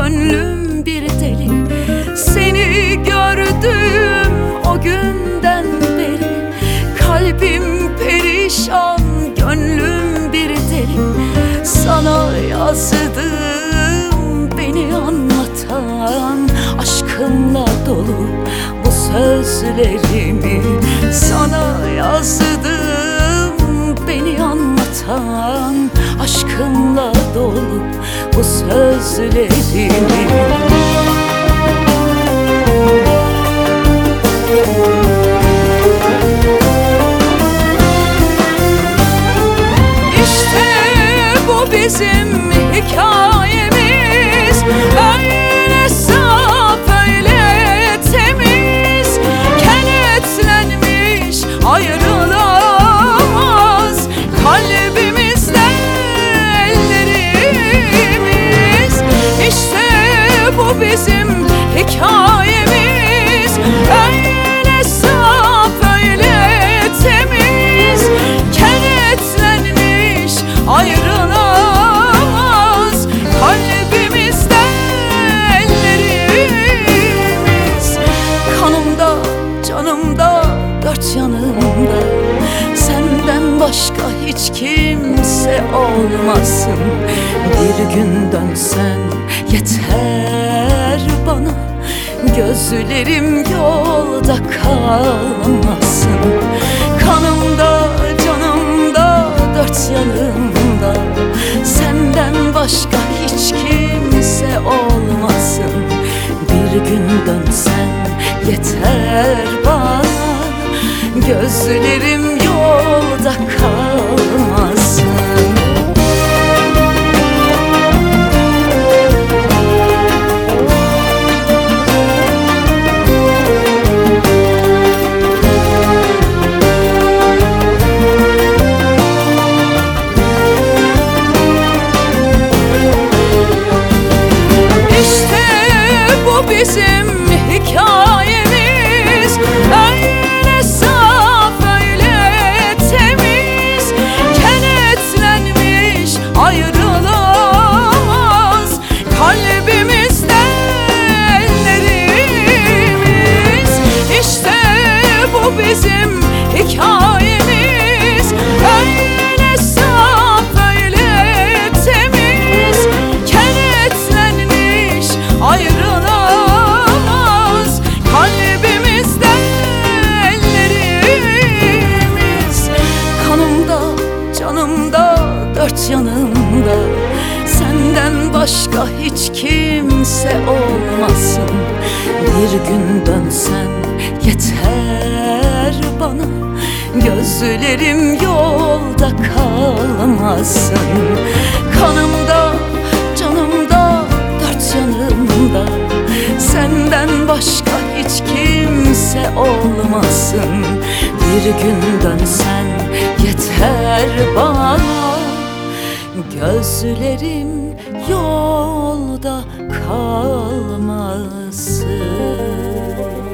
gönlüm bir deli. Seni gördüğüm o günden beri kalbim perişan, gönlüm bir deli. Sana yazdım beni anlatan, aşkımla dolu bu sözlerimi. Sana yazdım beni anlatan, aşkımla dolu bu sözlerimi. Bizim hikayemiz öyle saf, öyle temiz, kenetlenmiş ayrılamaz kalbimizde ellerimiz. İşte bu bizim hikayemiz öyle saf, öyle temiz, kenetlenmiş ayrılamaz dört yanımda. Senden başka hiç kimse olmasın. Bir gün dönsen yeter bana, gözlerim yolda kalmasın. Kanımda, canımda, dört yanımda. Senden başka hiç kimse olmasın. Bir gün dönsen yeter bana, gözlerim yolda kalmasın. İşte bu bizim hikayemiz öyle saf, öyle temiz, kenetlenmiş ayrılamaz kalbimizde ellerimiz. İşte bu bizim hikayemiz öyle saf, öyle temiz, kenetlenmiş ayrılamaz kalbimizde ellerimiz. Kanımda, canımda, dört yanımda. Senden başka hiç kimse olmasın. Bir gün dönsen yeter bana, gözlerim yolda kalmasın. Kanımda, canımda, dört yanımda. Senden başka hiç kimse olmasın. Bir gün dönsen yeter bana, gözlerim yolda kalmasın.